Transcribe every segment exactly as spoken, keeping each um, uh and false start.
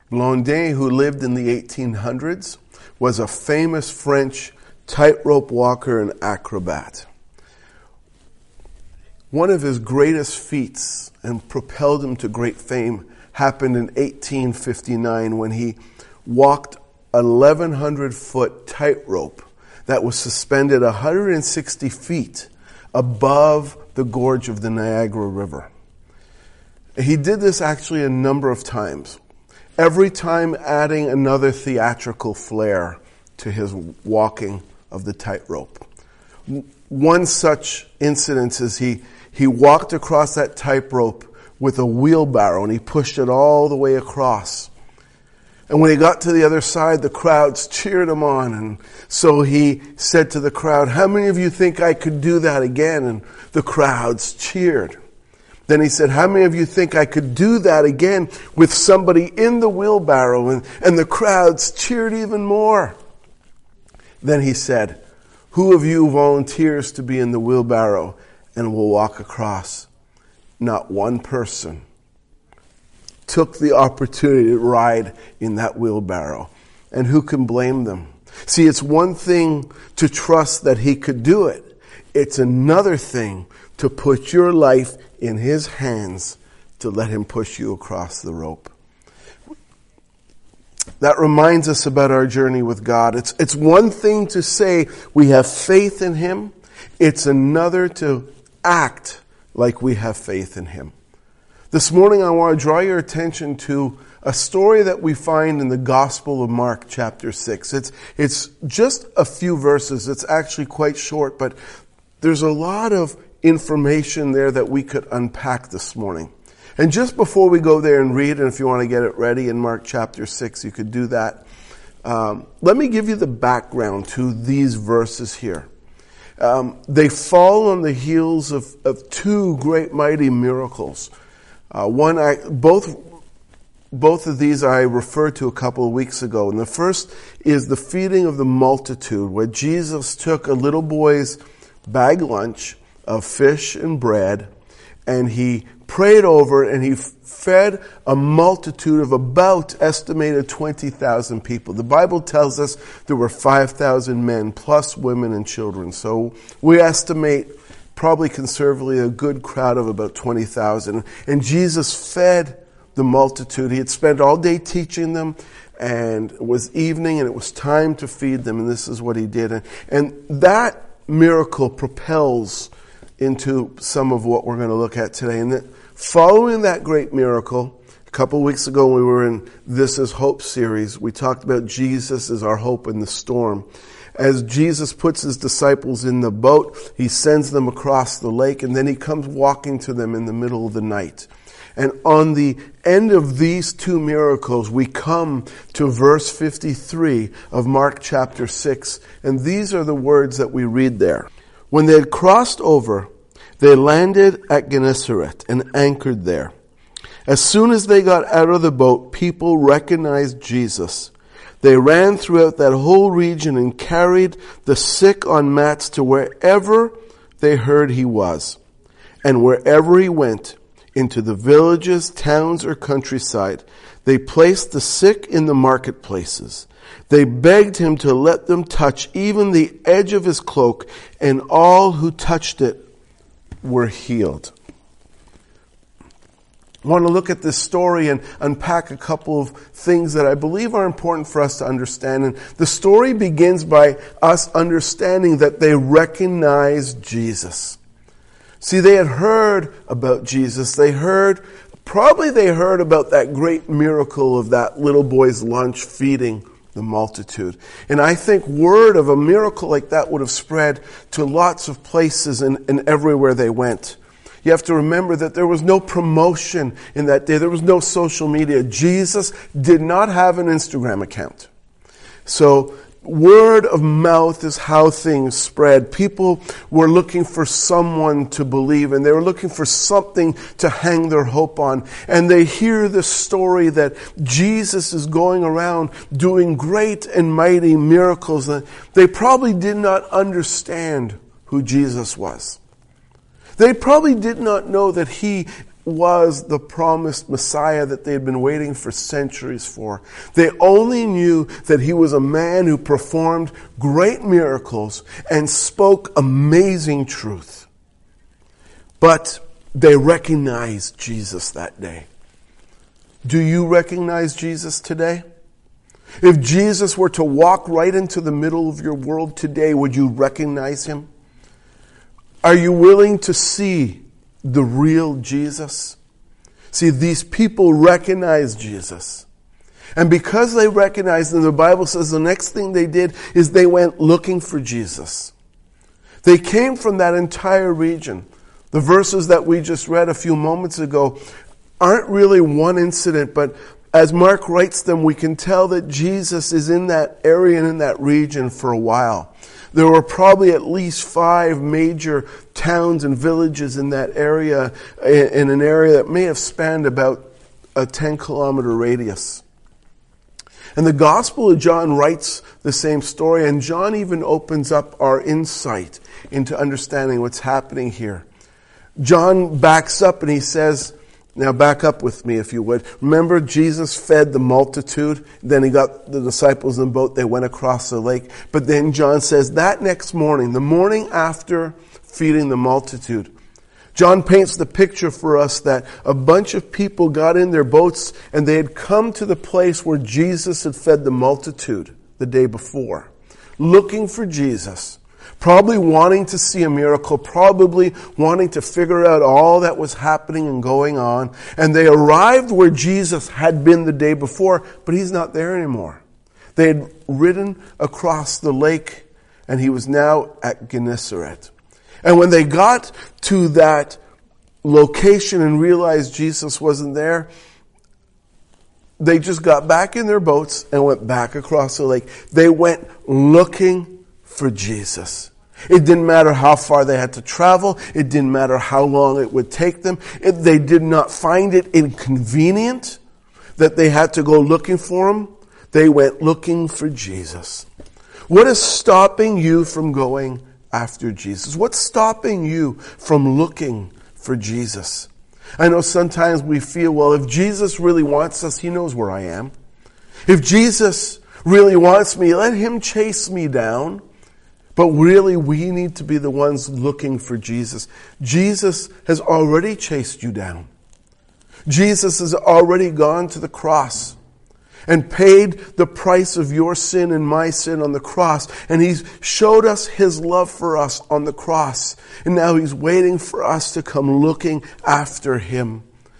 Blondin, who lived in the eighteen hundreds, was a famous French tightrope walker and acrobat. One of his greatest feats, and propelled him to great fame, happened in eighteen fifty-nine when he walked an eleven hundred foot tightrope that was suspended one hundred sixty feet above the gorge of the Niagara River. He did this actually a number of times, every time adding another theatrical flair to his walking of the tightrope. One such incident is he, he walked across that tightrope with a wheelbarrow, and he pushed it all the way across. And when he got to the other side, the crowds cheered him on. And so he said to the crowd, "How many of you think I could do that again?" And the crowds cheered. Then he said, "How many of you think I could do that again with somebody in the wheelbarrow?" And, and the crowds cheered even more. Then he said, "Who of you volunteers to be in the wheelbarrow and will walk across?" Not one person took the opportunity to ride in that wheelbarrow. And who can blame them? See, it's one thing to trust that he could do it. It's another thing to put your life in his hands to let him push you across the rope. That reminds us about our journey with God. It's, it's one thing to say we have faith in him. It's another to act like we have faith in him. This morning I want to draw your attention to a story that we find in the Gospel of Mark chapter six. It's, it's just a few verses. It's actually quite short, but there's a lot of information there that we could unpack this morning. And just before we go there and read, and if you want to get it ready in Mark chapter six, you could do that. Um, let me give you the background to these verses here. Um, they fall on the heels of, of two great mighty miracles. Uh, one, I, both, both of these I referred to a couple of weeks ago. And the first is the feeding of the multitude, where Jesus took a little boy's bag lunch of fish and bread, and he prayed over it, and he fed a multitude of about estimated twenty thousand people. The Bible tells us there were five thousand men plus women and children. So we estimate probably conservatively a good crowd of about twenty thousand. And Jesus fed the multitude. He had spent all day teaching them, and it was evening, and it was time to feed them, and this is what he did. And, and that miracle propels into some of what we're going to look at today. And that following that great miracle, a couple of weeks ago when we were in This Is Hope series, we talked about Jesus as our hope in the storm. As Jesus puts his disciples in the boat, he sends them across the lake, and then he comes walking to them in the middle of the night. And on the end of these two miracles, we come to verse fifty-three of Mark chapter six, and these are the words that we read there. When they had crossed over, they landed at Gennesaret and anchored there. As soon as they got out of the boat, people recognized Jesus. They ran throughout that whole region and carried the sick on mats to wherever they heard he was. And wherever he went, into the villages, towns, or countryside, they placed the sick in the marketplaces. They begged him to let them touch even the edge of his cloak, and all who touched it were healed. I want to look at this story and unpack a couple of things that I believe are important for us to understand. And the story begins by us understanding that they recognized Jesus. See, they had heard about Jesus. They heard, probably they heard about that great miracle of that little boy's lunch feeding the multitude. And I think word of a miracle like that would have spread to lots of places and, and everywhere they went. You have to remember that there was no promotion in that day. There was no social media. Jesus did not have an Instagram account. So word of mouth is how things spread. People were looking for someone to believe, and they were looking for something to hang their hope on. And they hear the story that Jesus is going around doing great and mighty miracles. They probably did not understand who Jesus was. They probably did not know that he was the promised Messiah that they had been waiting for centuries for. They only knew that he was a man who performed great miracles and spoke amazing truth. But they recognized Jesus that day. Do you recognize Jesus today? If Jesus were to walk right into the middle of your world today, would you recognize him? Are you willing to see the real Jesus? See, these people recognize Jesus. And because they recognized him, the Bible says the next thing they did is they went looking for Jesus. They came from that entire region. The verses that we just read a few moments ago aren't really one incident, but as Mark writes them, we can tell that Jesus is in that area and in that region for a while. There were probably at least five major towns and villages in that area, in an area that may have spanned about a ten kilometer radius. And the Gospel of John writes the same story, and John even opens up our insight into understanding what's happening here. John backs up and he says, now back up with me if you would. Remember, Jesus fed the multitude. Then he got the disciples in the boat. They went across the lake. But then John says that next morning, the morning after feeding the multitude, John paints the picture for us that a bunch of people got in their boats and they had come to the place where Jesus had fed the multitude the day before, looking for Jesus. Probably wanting to see a miracle, probably wanting to figure out all that was happening and going on. And they arrived where Jesus had been the day before, but he's not there anymore. They had ridden across the lake, and he was now at Gennesaret. And when they got to that location and realized Jesus wasn't there, they just got back in their boats and went back across the lake. They went looking for Jesus. It didn't matter how far they had to travel. It didn't matter how long it would take them. It, they did not find it inconvenient that they had to go looking for him. They went looking for Jesus. What is stopping you from going after Jesus? What's stopping you from looking for Jesus? I know sometimes we feel, well, if Jesus really wants us, he knows where I am. If Jesus really wants me, let him chase me down. But really, we need to be the ones looking for Jesus. Jesus has already chased you down. Jesus has already gone to the cross and paid the price of your sin and my sin on the cross. And he's showed us his love for us on the cross. And now he's waiting for us to come looking after him.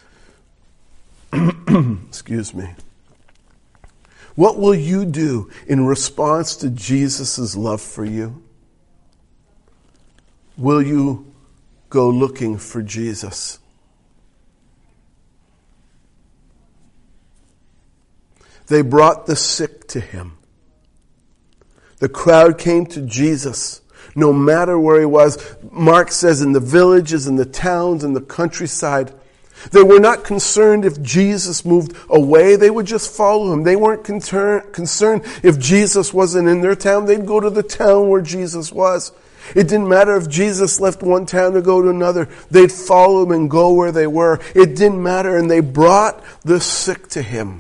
Excuse me. What will you do in response to Jesus' love for you? Will you go looking for Jesus? They brought the sick to him. The crowd came to Jesus, no matter where he was. Mark says in the villages, in the towns, in the countryside. They were not concerned if Jesus moved away. They would just follow him. They weren't concerned if Jesus wasn't in their town. They'd go to the town where Jesus was. It didn't matter if Jesus left one town to go to another. They'd follow him and go where they were. It didn't matter. And they brought the sick to him.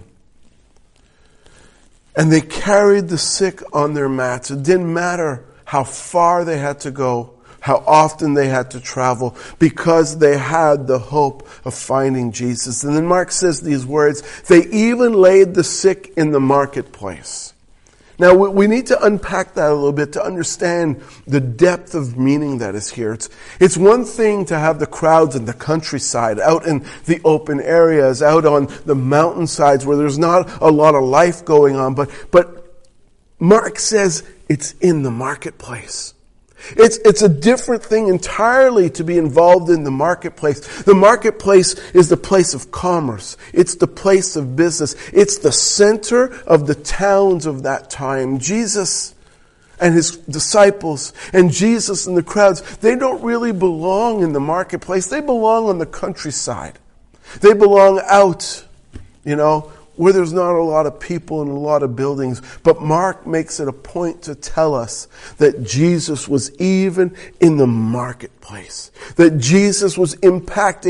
And they carried the sick on their mats. It didn't matter how far they had to go, how often they had to travel, because they had the hope of finding Jesus. And then Mark says these words, they even laid the sick in the marketplace. Now, we need to unpack that a little bit to understand the depth of meaning that is here. It's, it's one thing to have the crowds in the countryside, out in the open areas, out on the mountainsides where there's not a lot of life going on. But, but Mark says it's in the marketplace. It's, it's a different thing entirely to be involved in the marketplace. The marketplace is the place of commerce. It's the place of business. It's the center of the towns of that time. Jesus and his disciples and Jesus and the crowds, they don't really belong in the marketplace. They belong on the countryside. They belong out, you know, where there's not a lot of people and a lot of buildings. But Mark makes it a point to tell us that Jesus was even in the marketplace. That Jesus was impacting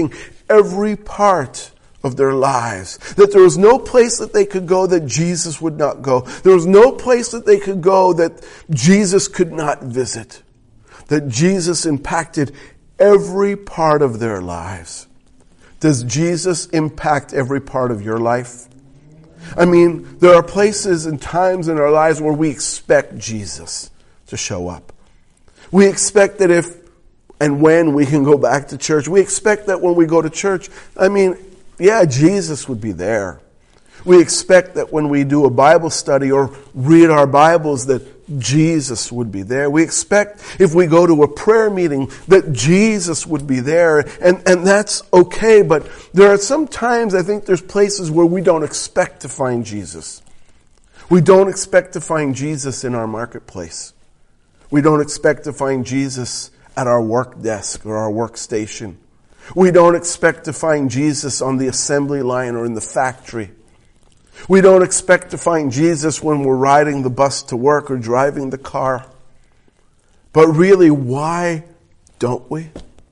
every part of their lives. That there was no place that they could go that Jesus would not go. There was no place that they could go that Jesus could not visit. That Jesus impacted every part of their lives. Does Jesus impact every part of your life? I mean, there are places and times in our lives where we expect Jesus to show up. We expect that if and when we can go back to church. We expect that when we go to church, I mean, yeah, Jesus would be there. We expect that when we do a Bible study or read our Bibles that Jesus would be there. We expect if we go to a prayer meeting that Jesus would be there. And, and that's okay, but there are some times I think there's places where we don't expect to find Jesus. We don't expect to find Jesus in our marketplace. We don't expect to find Jesus at our work desk or our workstation. We don't expect to find Jesus on the assembly line or in the factory. We don't expect to find Jesus when we're riding the bus to work or driving the car. But really, why don't we?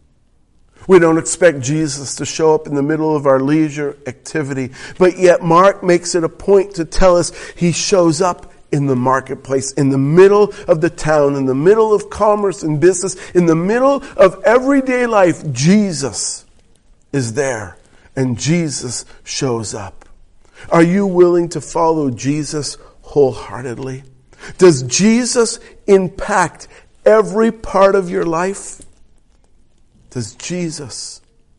We don't expect Jesus to show up in the middle of our leisure activity. But yet Mark makes it a point to tell us he shows up in the marketplace, in the middle of the town, in the middle of commerce and business, in the middle of everyday life. Jesus is there, and Jesus shows up. Are you willing to follow Jesus wholeheartedly? Does Jesus impact every part of your life? Does Jesus,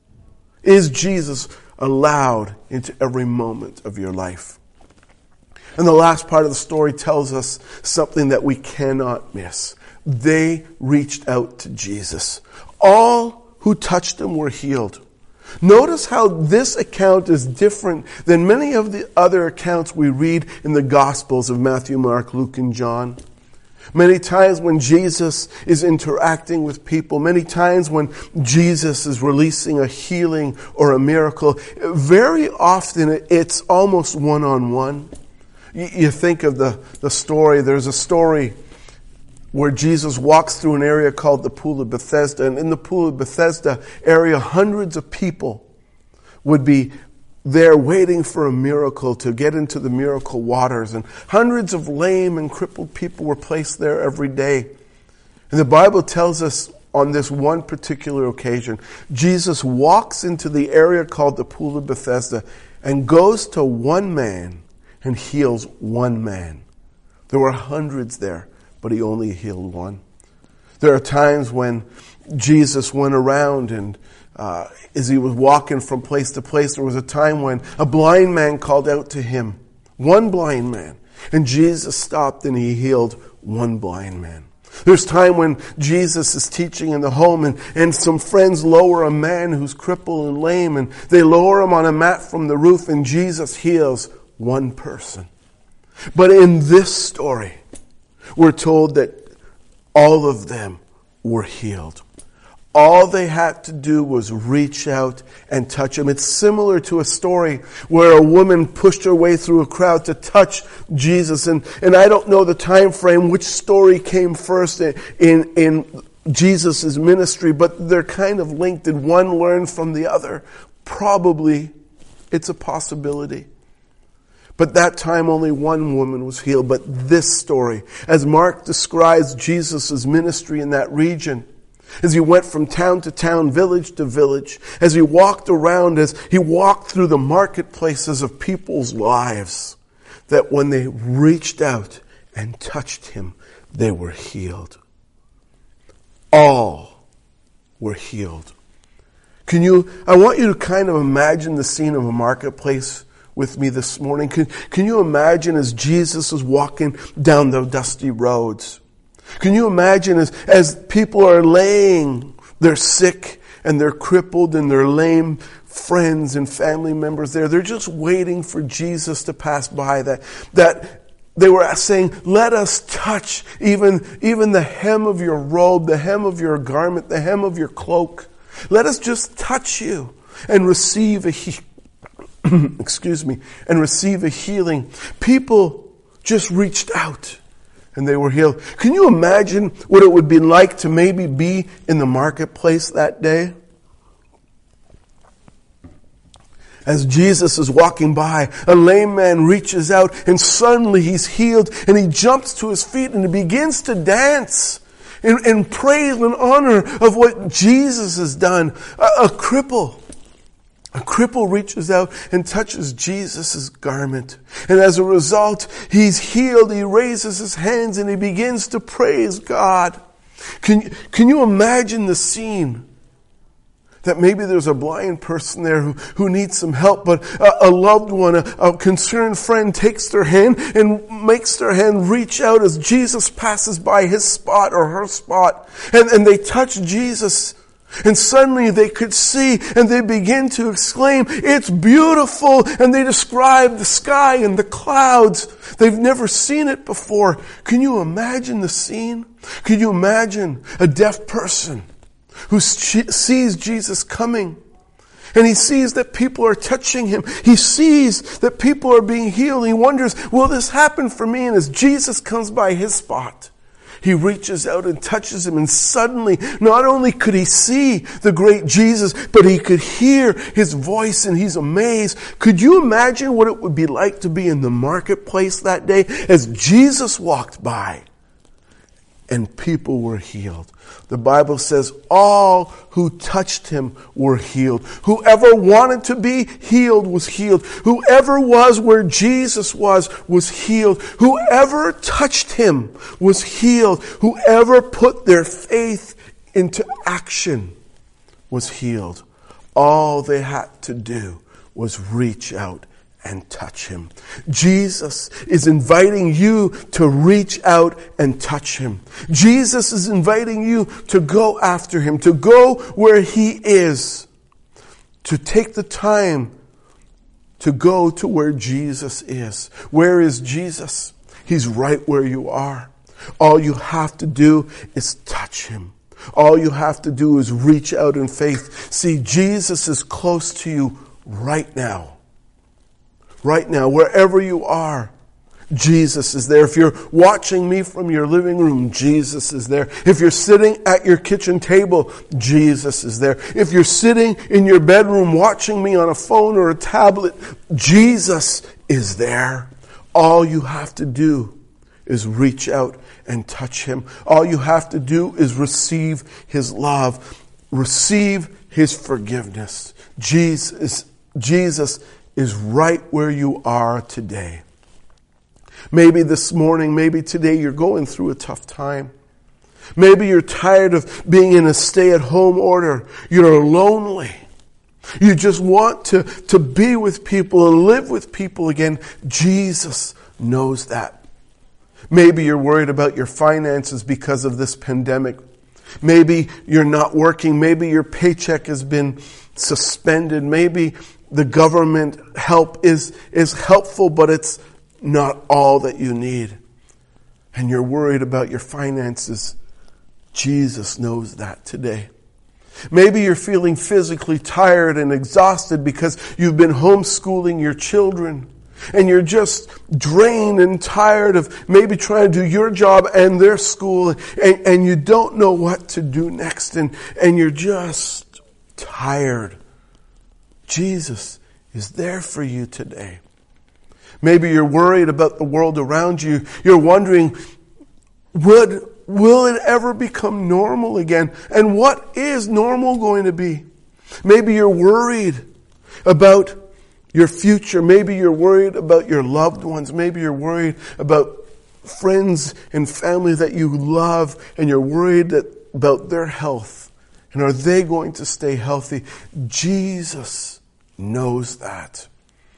is Jesus allowed into every moment of your life? And the last part of the story tells us something that we cannot miss. They reached out to Jesus. All who touched him were healed. Notice how this account is different than many of the other accounts we read in the Gospels of Matthew, Mark, Luke, and John. Many times when Jesus is interacting with people, many times when Jesus is releasing a healing or a miracle, very often it's almost one-on-one. You think of the, the story, there's a story where Jesus walks through an area called the Pool of Bethesda. And in the Pool of Bethesda area, hundreds of people would be there waiting for a miracle to get into the miracle waters. And hundreds of lame and crippled people were placed there every day. And the Bible tells us on this one particular occasion, Jesus walks into the area called the Pool of Bethesda and goes to one man and heals one man. There were hundreds there, but he only healed one. There are times when Jesus went around and uh, as he was walking from place to place, there was a time when a blind man called out to him. One blind man. And Jesus stopped and he healed one blind man. There's time when Jesus is teaching in the home and, and some friends lower a man who's crippled and lame and they lower him on a mat from the roof and Jesus heals one person. But in this story, we're told that all of them were healed. All they had to do was reach out and touch him. It's similar to a story where a woman pushed her way through a crowd to touch Jesus. And, and I don't know the time frame, which story came first in, in, in Jesus' ministry, but they're kind of linked. Did one learn from the other? Probably. It's a possibility. But that time only one woman was healed. But this story, as Mark describes Jesus' ministry in that region, as he went from town to town, village to village, as he walked around, as he walked through the marketplaces of people's lives, that when they reached out and touched him, they were healed. All were healed. Can you, I want you to kind of imagine the scene of a marketplace with me this morning. Can, can you imagine as Jesus is walking down the dusty roads? Can you imagine as, as people are laying their sick and their crippled and their lame friends and family members there? They're just waiting for Jesus to pass by. That, that they were saying, let us touch even, even the hem of your robe, the hem of your garment, the hem of your cloak. Let us just touch you and receive a he- excuse me, and receive a healing. People just reached out and they were healed. Can you imagine what it would be like to maybe be in the marketplace that day? As Jesus is walking by, a lame man reaches out and suddenly he's healed and he jumps to his feet and he begins to dance in, in praise and honor of what Jesus has done. A, a cripple. A cripple reaches out and touches Jesus' garment. And as a result, he's healed. He raises his hands and he begins to praise God. Can, can you imagine the scene? That maybe there's a blind person there who, who needs some help, but a, a loved one, a, a concerned friend takes their hand and makes their hand reach out as Jesus passes by his spot or her spot. And, and they touch Jesus. And suddenly they could see and they begin to exclaim, "It's beautiful." And they describe the sky and the clouds. They've never seen it before. Can you imagine the scene? Can you imagine a deaf person who sees Jesus coming, and he sees that people are touching him. He sees that people are being healed. He wonders, will this happen for me? And as Jesus comes by his spot, he reaches out and touches him, and suddenly, not only could he see the great Jesus, but he could hear his voice, and he's amazed. Could you imagine what it would be like to be in the marketplace that day as Jesus walked by and people were healed? The Bible says all who touched him were healed. Whoever wanted to be healed was healed. Whoever was where Jesus was, was healed. Whoever touched him was healed. Whoever put their faith into action was healed. All they had to do was reach out and touch him. Jesus is inviting you to reach out and touch him. Jesus is inviting you to go after him, to go where he is, to take the time to go to where Jesus is. Where is Jesus? He's right where you are. All you have to do is touch him. All you have to do is reach out in faith. See, Jesus is close to you right now. Right now, wherever you are, Jesus is there. If you're watching me from your living room, Jesus is there. If you're sitting at your kitchen table, Jesus is there. If you're sitting in your bedroom watching me on a phone or a tablet, Jesus is there. All you have to do is reach out and touch him. All you have to do is receive his love. Receive his forgiveness. Jesus, Jesus is right where you are today. Maybe this morning, maybe today you're going through a tough time. Maybe you're tired of being in a stay-at-home order. You're lonely. You just want to, to be with people and live with people again. Jesus knows that. Maybe you're worried about your finances because of this pandemic. Maybe you're not working. Maybe your paycheck has been suspended. Maybe the government help is, is helpful, but it's not all that you need. And you're worried about your finances. Jesus knows that today. Maybe you're feeling physically tired and exhausted because you've been homeschooling your children. And you're just drained and tired of maybe trying to do your job and their school. And, and you don't know what to do next. And, and you're just tired. Jesus is there for you today. Maybe you're worried about the world around you. You're wondering, would, will it ever become normal again? And what is normal going to be? Maybe you're worried about your future. Maybe you're worried about your loved ones. Maybe you're worried about friends and family that you love, and you're worried that, about their health. And are they going to stay healthy? Jesus knows that.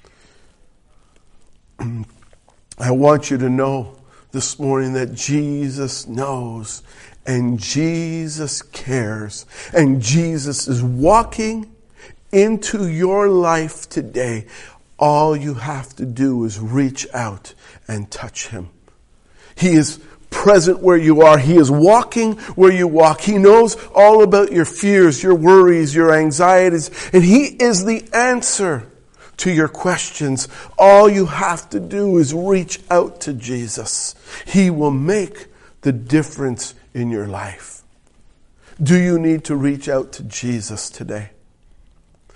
I want you to know this morning that Jesus knows, and Jesus cares, and Jesus is walking into your life today. All you have to do is reach out and touch him. He is present where you are. He is walking where you walk. He knows all about your fears, your worries, your anxieties, and he is the answer to your questions. All you have to do is reach out to Jesus. He will make the difference in your life. Do you need to reach out to Jesus today?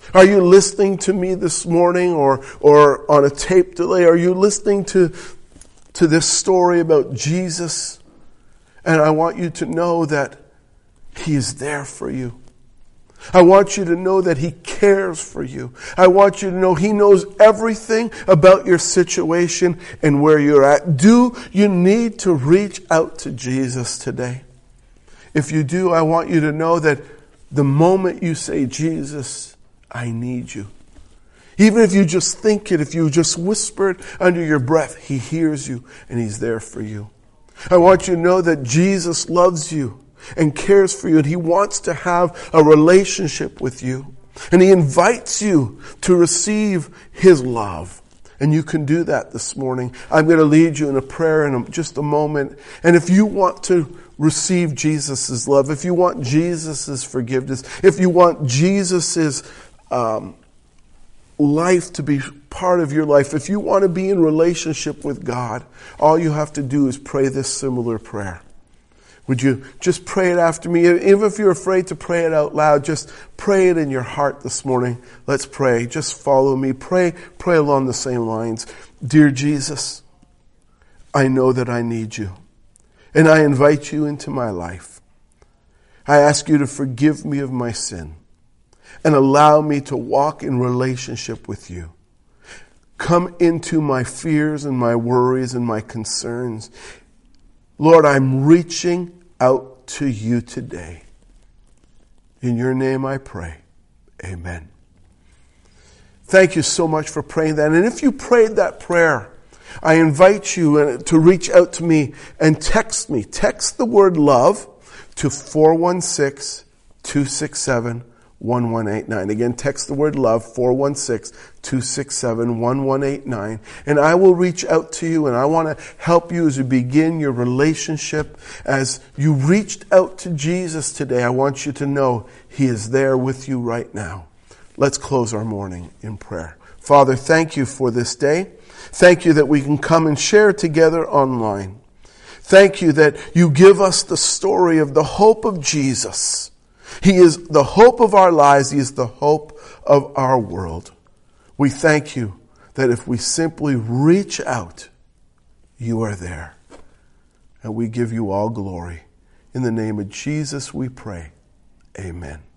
Are you listening to me this morning or, or on a tape delay? Are you listening to, to this story about Jesus? And I want you to know that He is there for you. I want you to know that He cares for you. I want you to know He knows everything about your situation and where you're at. Do you need to reach out to Jesus today? If you do, I want you to know that the moment you say, Jesus, I need you. Even if you just think it, if you just whisper it under your breath, He hears you and He's there for you. I want you to know that Jesus loves you and cares for you, and He wants to have a relationship with you. And He invites you to receive His love. And you can do that this morning. I'm going to lead you in a prayer in just a moment. And if you want to receive Jesus' love, if you want Jesus' forgiveness, if you want Jesus' um, life to be part of your life, if you want to be in relationship with God, all you have to do is pray this similar prayer. Would you just pray it after me? Even if you're afraid to pray it out loud, just pray it in your heart this morning. Let's pray. Just follow me. Pray, pray along the same lines. Dear Jesus, I know that I need you, and I invite you into my life. I ask you to forgive me of my sin and allow me to walk in relationship with you. Come into my fears and my worries and my concerns. Lord, I'm reaching out to you today. In your name I pray. Amen. Thank you so much for praying that. And if you prayed that prayer, I invite you to reach out to me and text me. Text the word love to four one six, two six seven, one one eight nine. Again, text the word love, four one six, two six seven, one one eight nine. And I will reach out to you, and I want to help you as you begin your relationship. As you reached out to Jesus today, I want you to know He is there with you right now. Let's close our morning in prayer. Father, thank you for this day. Thank you that we can come and share together online. Thank you that you give us the story of the hope of Jesus. He is the hope of our lives. He is the hope of our world. We thank you that if we simply reach out, you are there. And we give you all glory. In the name of Jesus we pray. Amen.